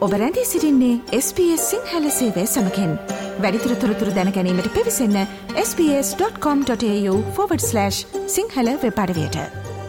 ඔබ රැඳී සිටින්නේ SBS සිංහල සේවය සමගින්. වැඩිදුර තොරතුරු දැන ගැනීමට පිවිසන්න sbs.com.au/සිංහල වෙබ් අඩවියට.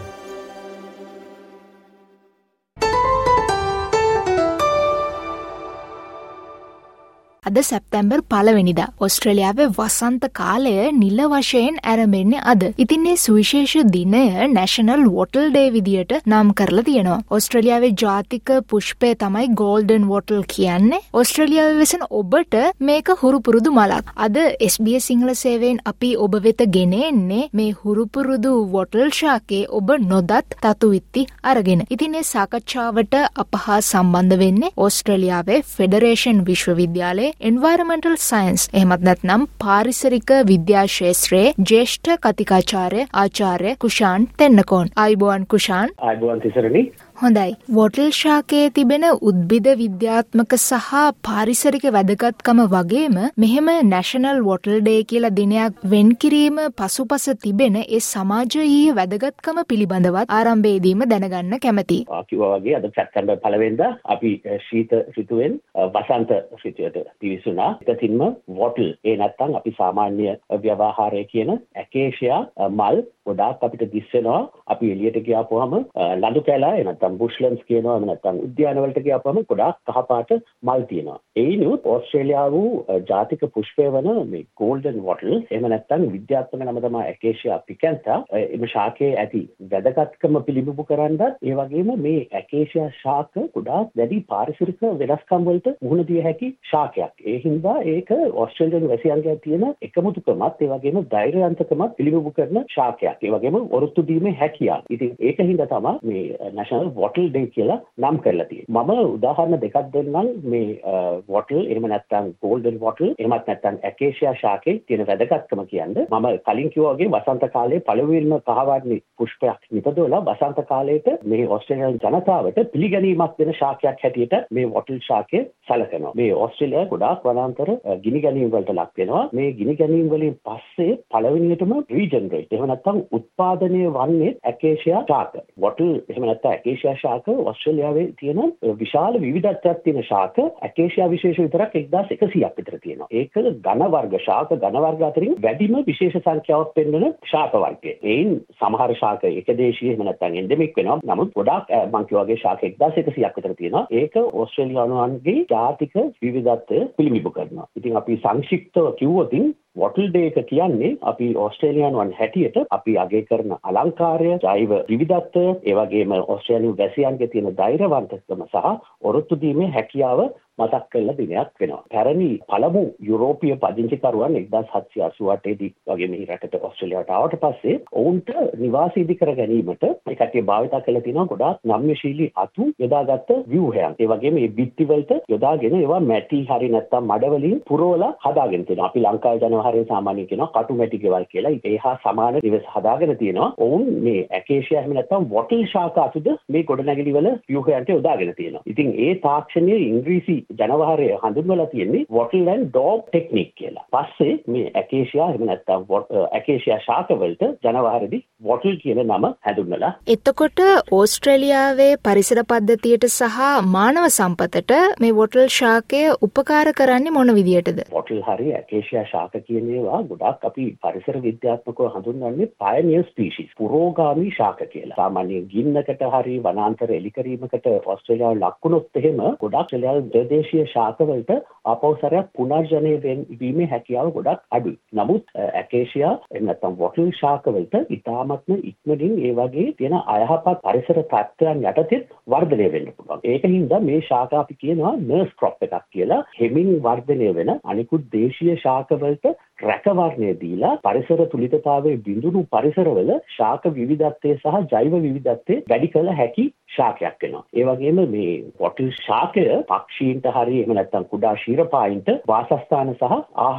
අද සැප්තැම්බර් 1 වෙනිදා ඕස්ට්‍රේලියාවේ වසන්ත කාලය නිල වශයෙන් ආරම්භෙන්නේ අද. ඉතින් මේ සුවිශේෂ දිනය National Wattle Day විදියට නම් කරලා තියෙනවා. ඕස්ට්‍රේලියාවේ ජාතික පුෂ්පය තමයි Golden Wattle කියන්නේ. ඕස්ට්‍රේලියාවේ වෙසෙන ඔබට මේක හුරු පුරුදු මලක්. අද SBS සිංහල සේවයෙන් අපි ඔබ වෙත ගෙනෙන්නේ මේ හුරු පුරුදු wattle ශාකයේ ඔබ නොදත් තතුවිත්ති අරගෙන. ඉතින් මේ සාකච්ඡාවට අප හා සම්බන්ධ වෙන්නේ ඕස්ට්‍රේලියාවේ ෆෙඩරේෂන් විශ්වවිද්‍යාලයේ Environmental Science එහෙමත් නැත්නම් පාරිසරික විද්‍යා ශාස්ත්‍රයේ ජ්‍යෙෂ්ඨ කතිකාචාර්ය ආචාර්ය කුෂාන් තෙන්නකෝන්. ආයුබෝවන් කුෂාන්. ආයුබෝවන් තිසරණි. හොඳයි. වොටල් ශාකයේ තිබෙන උද්භිද විද්‍යාත්මක සහ පාරිසරික වැදගත්කම වගේම මෙහෙම National Wattle Day කියලා දිනයක් වෙන් කිරීම පසුපස තිබෙන ඒ සමාජීය වැදගත්කම පිළිබඳවත් ආරම්භයේදීම දැනගන්න කැමතියි. කිව්වා වගේ අද සැප්තැම්බර් 1 වෙනිදා අපි ශීත ඍතුවෙන් වසන්ත ඍතුවට පිවිසුණා. එතකින්ම wattle ඒ නැත්තම් අපි සාමාන්‍ය ව්‍යවහාරයේ කියන ඇකේෂියා මල් ගොඩාක් අපිට දිස් වෙනවා. අපි එළියට ගියාපුවාම ලඳු කැලා නැත්නම් බුෂ්ලන්ඩ්ස් කියනවා නැත්නම් උද්‍යාන වලට ගියාපුවාම ගොඩාක් කහපාට මල් තියෙනවා. ඒිනුත් ඕස්ට්‍රේලියාවු ජාතික පුෂ්පය වන මේ golden wattle එහෙම නැත්නම් විද්‍යාත්මක නම තමයි ඇකේෂියා පිකැන්තා මේ ශාකයේ ඇති වැදගත්කම පිළිබිඹු කරන්නත් ඒ වගේම මේ ඇකේෂියා ශාක ගොඩාක් වැඩි පාරිසරික වෙනස්කම් වලට මුහුණ දිය හැකි ශාකයක්. ඒ හින්දා ඒක ඕස්ට්‍රේලියානු වැසියන්ගේ තියෙන එකමුතුකමත් ඒ වගේම ධෛර්යවන්තකමත් පිළිබිඹු කරන ශාකයක්. ඒ වගේම ඔරොත්තු දීමේ හැකියාව. ඉතින් ඒක හින්දා තමයි මේ National Wattle Day කියලා නම් කරලා තියෙන්නේ. මම උදාහරණ දෙකක් දෙන්නම් මේ wattle එහෙම නැත්නම් golden wattle එහෙමත් නැත්නම් acacia ශාකයේ තියෙන වැදගත්කම කියන්නේ. මම කලින් කිව්වා වගේ වසන්ත කාලයේ පළවෙනිම කහවර්ණී පුෂ්පයක් නිපදවලා වසන්ත කාලයට මේ ඕස්ට්‍රේලියානු ජනතාවට පිළිගැනීමක් දෙන ශාකයක් හැටියට මේ wattle ශාකය සැලකනවා. මේ ඕස්ට්‍රේලියාවේ ගොඩාක් වනාන්තර ගිනි ගැනීම් වලට ලක් වෙනවා. මේ ගිනි ගැනීම් වලින් පස්සේ පළවෙනියටම regenerate එහෙම නැත්නම් උත්පාදනය වන්නේ ඇකේෂියා ශාක. wattle එහෙම නැත්නම් ඇකේෂියා ශාක ඕස්ට්‍රේලියාවේ තියෙන විශාල විවිධත්වයක් තියෙන ශාක. ඇකේෂියා විශේෂ විතරක් 1100ක් විතර තියෙනවා. ඒක ඝන වර්ග ශාක ඝන වර්ග අතරින් වැඩිම විශේෂ සංඛ්‍යාවක් පෙන්වන ශාක වර්ගය. ඒයින් සමහර ශාක ඒකදේශීය එහෙම නැත්නම් එන්ඩෙමික් වෙනවා. නමුත් ගොඩාක් මං කියවා වගේ ශාක 1100ක් විතර තියෙනවා. ඒක ඕස්ට්‍රේලියානුවන්ගේ ජාතික විවිධත්වය පිළිබිඹු කරනවා. ඉතින් අපි සංක්ෂිප්තව කිව්වොත් Wattle Day එක කියන්නේ අපි ඕස්ට්‍රේලියානුවන් හැටියට අපි අගය කරන අලංකාරය, ජෛව විවිධත්වය, ඒ වගේම ඕස්ට්‍රේලියානු වැසියන්ගේ තියෙන ධෛර්යවන්තකම සහ ඔරොත්තු දීමේ හැකියාව මතක් කරලා දිනයක් වෙනවා. පැරණි පළමු යුරෝපීය පදිංචිකරුවන් 1788 දී වගේ මේ රටට ඕස්ට්‍රේලියාවට ආවට පස්සේ ඔවුන්ට නිවාස ඉදි කර ගැනීමට ඒ කට්ටිය භාවිත කරලා තියෙනවා ගොඩාක් නම්‍යශීලී අතු යොදාගත්ත ව්‍යුහයන්. ඒ වගේම මේ බිත්ති වලට යොදාගෙන ඒවා මැටි හරි නැත්නම් මඩ වලින් පුරවලා හදාගෙන තියෙනවා. අපි ලංකාවේ ජනවහරේ සාමාන්‍යයෙන් කියනවා කටු මැටි ගෙවල් කියලා. ඒ හා සමාන නිවස හදාගෙන තියෙනවා. ඔවුන් මේ ඇකේෂියා එහෙම නැත්නම් wattle ශාක අතුද මේ ගොඩනැගිලි වල ව්‍යුහයන්ට යොදාගෙන තියෙනවා. ඉතින් ඒ තාක්ෂණයේ ඉංග්‍රීසි ජනවහරය හඳුන්වලා තියෙන්නේ wattle and daub technique කියලා. පස්සේ මේ ඇකේෂියා එහෙම නැත්නම් ඇකේෂියා ශාක වලට ජනවහරදී wattle කියන නම හැඳුන්වලා. එතකොට ඕස්ට්‍රේලියාවේ පරිසර පද්ධතියට සහ මානව සම්පතට මේ wattle ශාකය උපකාර කරන්නේ මොන විදියටද? wattle හරි ඇකේෂියා ශාක කියන ඒවා ගොඩාක් අපි පරිසර විද්‍යාත්මකව හඳුන්වන්නේ pioneer species පුරෝගාමී ශාක කියලා. සාමාන්‍යයෙන් ගින්නකට හරි වනාන්තර එලි කිරීමකට ඕස්ට්‍රේලියාව ලක්ුණොත් එහෙම ගොඩක් ඕස්ට්‍රේලියාවේ දේශීය ශාක වලට ආපෞසරයක් පුනර්ජනනය වීමේ හැකියාව ගොඩක් අඩුයි. නමුත් ඇකේෂියා එහෙම නැත්නම් wattle ශාක වලට ඉතාමත්ම ඉක්මනින් ඒ වගේ තියෙන අයහපත් පරිසර තත්ත්වයන් යටතේ වර්ධනය වෙන්න පුළුවන්. ඒකින්ද මේ ශාක අපි කියනවා nurse crop එකක් කියලා. හෙමින් වර්ධනය වෙන අනිකුත් දේශීය ශාක වලට රැකවරණය දීලා පරිසර තුලිතතාවයේ බිඳුණු පරිසරවල ශාක විවිධත්වය සහ ජෛව විවිධත්වය වැඩි කළ හැකි ශාකයක් වෙනවා. ඒ වගේම මේ wattle ශාකය පක්ෂීන්ට හරි එහෙම නැත්නම් කුඩා ශීරපායින්ට වාසස්ථාන සහ ආහාර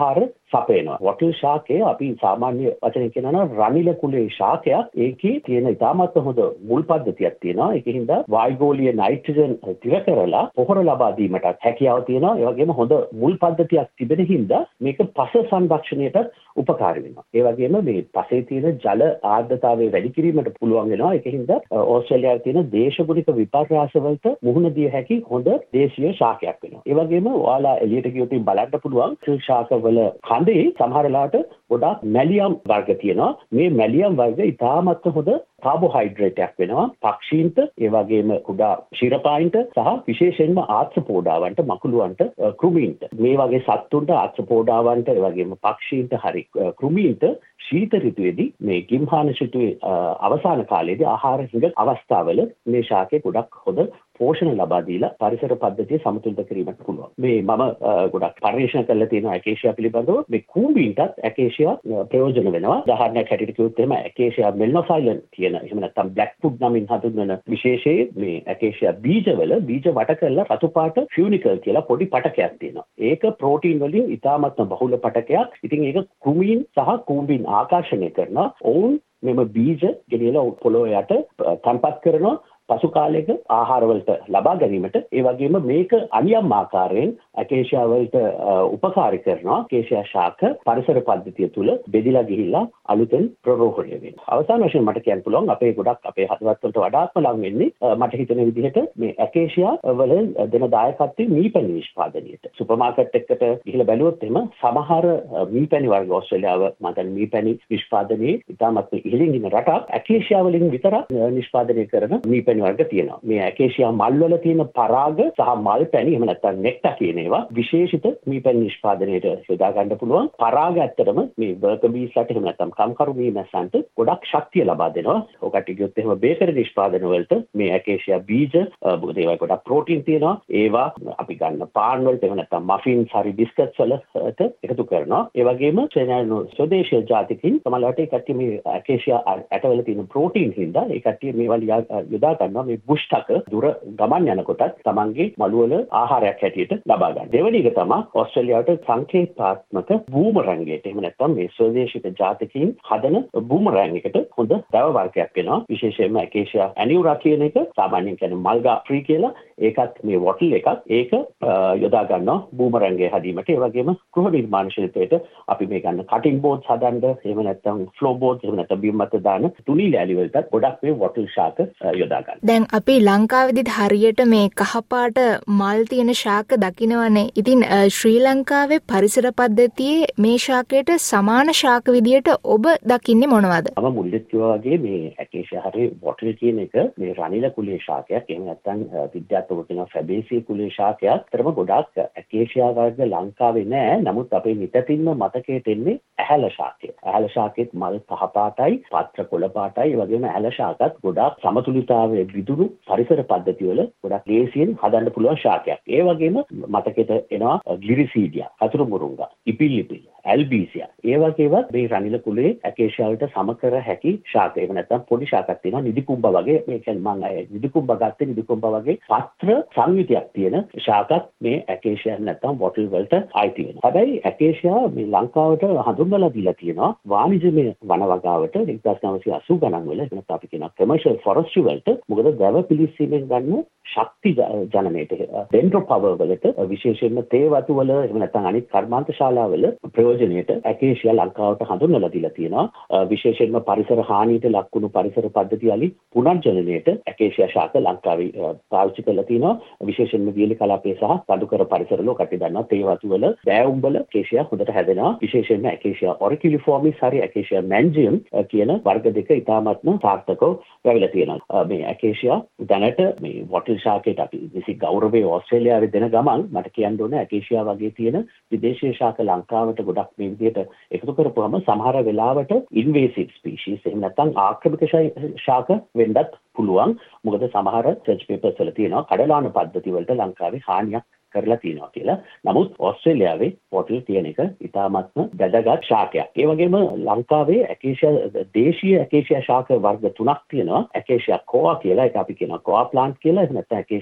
සපයනවා. වොටල් ශාකය අපි සාමාන්‍ය වචනෙන් කියනවා රනිල කුලේ ශාකයක්. ඒකේ තියෙන ඉතාමත් හොඳ මුල් පද්ධතියක් තියෙනවා. ඒකින්ද වායුගෝලීය නයිට්‍රජන් තිර කරලා පොහොර ලබා දීමටත් හැකියාව තියෙනවා. ඒ වගේම හොඳ මුල් පද්ධතියක් තිබෙන හින්දා මේක පස සංරක්ෂණයට උපකාරී වෙනවා. ඒ වගේම මේ පසේ තියෙන ජල ආර්ද්‍රතාවය වැඩි කිරීමට පුළුවන් වෙනවා. ඒකින්ද ඕස්ට්‍රේලියාවේ තියෙන දේශගුණික විපර්යාස වලට මුහුණ දිය හැකි හොඳ දේශීය ශාකයක් වෙනවා. ඒ වගේම ඔයාලා එළියට ගියොත් බලන්න පුළුවන් ශාකවල කඳේ සමහර වෙලාවට ගොඩාක් මැලියම් වර්ග තියෙනවා. මේ මැලියම් වර්ග ඉතාමත් හොඳ කාබෝහයිඩ්‍රේටයක් වෙනවා පක්ෂීන්ට, ඒ වගේම කුඩා ශිරපායින්ට සහ විශේෂයෙන්ම ආත්‍රපෝඩාවන්ට, මකුළුවන්ට, කෘමීන්ට, මේ වගේ සත්තුන්ට ආත්‍රපෝඩාවන්ට, ඒ වගේම පක්ෂීන්ට හරි කෘමීන්ට ශීත ඍතුවේදී මේ ගිම්හාන ඍතුවේ අවසාන කාලයේදී ආහාර හිඟ අවස්ථාවල මේ ශාකේ ගොඩක් හොඳ පෝෂණ ලබා දීලා පරිසර පද්ධතිය සමතුලිත කිරීමට පුළුවන්. මේ මම ගොඩක් පරිශන කරලා තියෙනවා ඇකේෂියා පිළිබඳව. මේ කූඹීන්ටත් ඇකේෂියා ප්‍රයෝජන වෙනවා. උදාහරණයක් හැටියට කිව්වොත් එහෙම ඇකේෂියා මෙල්නොෆයිලන් කියන එහෙම නැත්නම් බ්ලැක් ෆුඩ් නමින් හඳුන්වන විශේෂයේ මේ ඇකේෂියා බීජවල බීජ වට කරලා රතු පාට ෆියුනිකල් කියලා පොඩි පටකයක් තියෙනවා. ඒක ප්‍රෝටීන් වලින් ඉතාමත්ම බහුල පටකයක්. ඉතින් ඒක කෘමීන් සහ කූඹීන් ආකර්ෂණය කරනවා. ඔවුන් මෙම බීජ ගෙනියලා පොළොව යට තැන්පත් කරනවා. පසු කාලයක ආහාරවලට ලබා ගැනීමට. ඒ වගේම මේක අනියම් ආකාරයෙන් ඇකේෂියා වලට උපකාරී කරනවා. ඇකේෂියා ශාක පරිසර පද්ධතිය තුල බෙදිලා ගිහිල්ලා අලුතෙන් ප්‍රරෝහණය වෙනවා. අවසාන වශයෙන් මට කියන්න පුළුවන් අපේ ගොඩක් අපේ හදවත් වලට වඩාත්ම ලං වෙන්නේ මට හිතෙන විදිහට මේ ඇකේෂියා වල දෙන දායකත්වයේ මීපැණි නිෂ්පාදනයට. සුපර් මාකට් එකකට ගිහිල්ලා බැලුවොත් එම සමහර මීපැණි වර්ග ඕස්ට්‍රේලියාව මතන් මීපැණි නිෂ්පාදනයේ ඉතාමත් ඉහළින් ඉන්න රටක් ඇකේෂියා වලින් විතරක් නිෂ්පාදනය කරන මීපැණි වර්ග තියෙනවා. මේ ඇකේෂියා මල් වල තියෙන පරාග සහ මල් පැණි එහෙම නැත්නම් නෙක්ටා කියන ඒවා විශේෂිත මීපැණි නිෂ්පාදනයට යොදා ගන්න පුළුවන්. පරාග ඇත්තටම මේ වර්කර් බීස්ලට එහෙම නැත්නම් කම්කරු මී මැස්සන්ට ගොඩක් ශක්තිය ලබා දෙනවා. ඔකට ගියොත් එහෙම බේකරි නිෂ්පාදන වලට මේ ඇකේෂියා බීජ මොකද ඒවා ගොඩක් ප්‍රෝටීන් තියෙනවා. ඒවා අපි ගන්න පාන් වලට එහෙම නැත්නම් මෆින්ස් හරි බිස්කට්ස් වලට එකතු කරනවා. ඒ වගේම ස්වදේශීය ජාතිකින් සමහරවිට ඒ කට්ටිය මේ ඇකේෂියා ඇටවල තියෙන ප්‍රෝටීන් හින්දා ඒ කට්ටිය මේවා යොදා මේ බුෂ්ටක දුර ගමන් යනකොටත් තමන්ගේ මළුවල ආහාරයක් හැටියට ලබා ගන්න. දෙවෙනි එක තමයි ඕස්ට්‍රේලියාවට සංකේතාත්මක බූමරැංගයට එහෙම නැත්නම් මේ ස්වදේශික ජාතිකයින් හදන බූමරැංග එකට හොඳ දව වර්ගයක් වෙනවා. විශේෂයෙන්ම ඇකේෂියා ඇනියුරා කියන එක සාමාන්‍යයෙන් කියන්නේ මල්ගා ෆ්‍රී කියලා. ඒකත් මේ වොටල් එකක්. ඒක යොදා ගන්නවා බූමරැංගය හදීමට. ඒ වගේම ගෘහ නිර්මාණ ශිල්පයට අපි මේ ගන්න කටින් බෝඩ්ස් හදන්න එහෙම නැත්නම් ෆ්ලෝ බෝඩ්ස් එහෙම නැත්නම් බිම් මත දාන තුනී ලෑලි වලට ගොඩක් මේ වොටල් ශාක යොදා ගන්න. දැන් අපි ලංකාවේදීත් හරියට මේ කහපාට මල් තියෙන ශාක දකින්නවනේ. ඉතින් ශ්‍රී ලංකාවේ පරිසර පද්ධතියේ මේ ශාකයට සමාන ශාක විදියට ඔබ දකින්නේ මොනවද? මම මුලින්ම කිව්වා වගේ මේ ඇකේෂියා හරි වොටල් කියන එක මේ රනිල කුලේ ශාකයක්. එහෙම නැත්නම් විද්‍යාත්මකව කියන ෆැබේසිය කුලේ ශාකයක්. අතරම ගොඩාක් ඇකේෂියා වර්ග ලංකාවේ නෑ. නමුත් අපේ නිතින්ම මතකයට එන්නේ ඇහැල ශාකය. ඇහැල ශාකෙත් මල් කහ පාටයි, පත්‍ර කොළ පාටයි. ඒ වගේම ඇහැල ශාකත් ගොඩාක් සමතුලිතතාවයේ විදුණු පරිසර පද්ධතිවල ගොඩක් ලේසියෙන් හදන්න පුළුවන් ශාකයක්. ඒ වගේම මතකෙට එනවා ග්ලිරිසීඩියා, කතුරු මුරුංගා, ඉපිලිපිල්, ඇල්බීසියා. ඒ වගේවත් මේ රනිල කුලේ ඇකේෂියා වලට සමකර හැකි ශාක. එහෙම නැත්නම් පොඩි ශාකයක් තියෙනවා නිදිකුම්බා වගේ. මේ කියන්නේ මම නිදිකුම්බා ගත්තේ නිදිකුම්බා වගේ පත්‍ර සංයුතියක් තියෙන ශාකත් මේ ඇකේෂියා නැත්නම් වොටල් වලට අයිති වෙනවා. හැබැයි ඇකේෂියා මේ ලංකාවට හඳුන්වලා දීලා තියෙනවා වාණිජමය වන වගාවට 1980 ගණන් වල. එතනත් අපි කියන කමර්ෂල් ෆොරස්ට්‍රි වලට. මොකද දැව පිලිස්සීමෙන් ගන්න ශක්ති ජනනයට ඩෙන්ඩ්‍රෝ පවර් වලට විශේෂයෙන්ම තේ වතු වල එහෙම නැත්නම් අනිත් කර්මාන්ත ශාලාවල ප්‍රයෝජනයට ඇකේෂියා ලංකාවට හඳුන්වලා දීලා තියෙනවා. විශේෂයෙන්ම පරිසර හානියට ලක් වුණු පරිසර පද්ධති වලින් පුනර්ජනනයට ඇකේෂියා ශාක ලංකාවේ පාවිච්චි කරලා තියෙනවා. විශේෂයෙන්ම වියලි කලාපයේ සහ කඩුකර පරිසරවල ඔකට දන්නවා තේ වතු වල දෑවුම් වල ඇකේෂියා හොඳට හැදෙනවා. විශේෂයෙන්ම ඇකේෂියා ඔරිකිලිෆෝමිස් හරි ඇකේෂියා මැන්ජියම් කියන වර්ග දෙක ඉතාමත්ම සාර්ථකව වැවිලා තියෙනවා. මේ ඇකේෂියා දැනට මේ වොටල් ශාකයට අපි විසි ගෞරවය ඕස්ට්‍රේලියාවේ දෙන ගමන් මට කියන්න ඕනේ ඇකේෂියා වගේ තියෙන විදේශීය ශාක ලංකාවට ගොඩක් මේ විදිහට එකතු කරපුවම සමහර වෙලාවට ඉන්වේසිව් ස්පීෂීස් එහෙම නැත්නම් ආක්‍රමික ශාක වෙන්නත් පුළුවන්. මොකද සමහර සර්ච් පේපර්ස් වල තියෙනවා කඩලාන පද්ධති වලට ලංකාවේ හානියක් කරලා තියෙනවා කියලා. නමුත් ඕස්ට්‍රේලියාවේ වොටල් තියෙන එක ඉතාමත්ම වැදගත් ශාකයක්. ඒ වගේම ලංකාවේ ඇකේෂියා දේශීය ඇකේෂියා ශාක වර්ග තුනක් තියෙනවා. ඇකේෂියා කොවා කියලා, ඒක අපි කියනවා කොවා ප්ලාන්ට් කියලා. එහෙම නැත්නම් ඇකේෂියා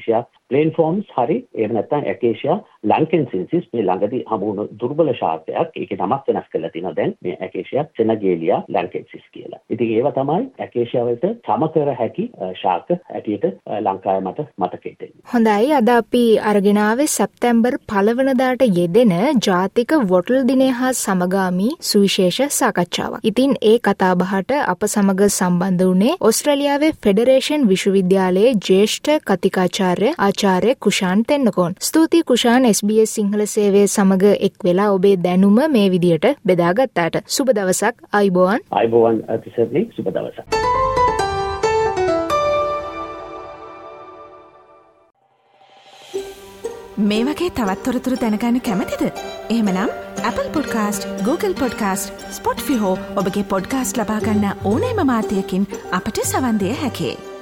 ප්ලේන් ෆෝම්ස් හරි එහෙම නැත්නම් ඇකේෂියා ලංකෙන්සින්සිස් මේ ළඟදී හමු වුණු දුර්බල ශාකයක්. ඒකේ නමක් වෙනස් කරලා තිනවා දැන් මේ ඇකේෂියා සෙනගේලියා ලංකෙන්සිස් කියලා. ඉතින් ඒවා තමයි ඇකේෂියා වලට සම කර හැකි ශාක ඇටියට ලංකාවේ මට මතකෙට එන්නේ. හොඳයි, අද අපි අරගෙන ආවේ සැප්තැම්බර් 1 වෙනිදාට යෙදෙන ජාතික වොටල් දිනය හා සමගාමී සුවිශේෂ සාකච්ඡාවක්. ඉතින් ඒ කතාබහට අප සමග සම්බන්ධ වුණේ ඕස්ට්‍රේලියාවේ ෆෙඩරේෂන් විශ්වවිද්‍යාලයේ ජ්‍යෙෂ්ඨ කතිකාචාර්ය ආචාර්ය කුෂාන් තෙන්නකෝන්. ස්තුතියි කුෂාන්, SBS සිංහල සේවය සමග එක් වෙලා ඔබේ දැනුම මේ විදියට බෙදාගත්තාට. සුබ දවසක්. අයිබෝවන්. අයිබෝවන් තිසර්ලි, සුබ දවසක්. මේ වගේ තවත් තොරතුරු දැනගන්න කැමතිද? එහෙමනම් Apple Podcast, Google Podcast, Spotify හෝ ඔබගේ පොඩ්කාස්ට් ලබා ගන්න ඕනෑම මාධ්‍යයකින් අපට සවන් දිය හැකියි.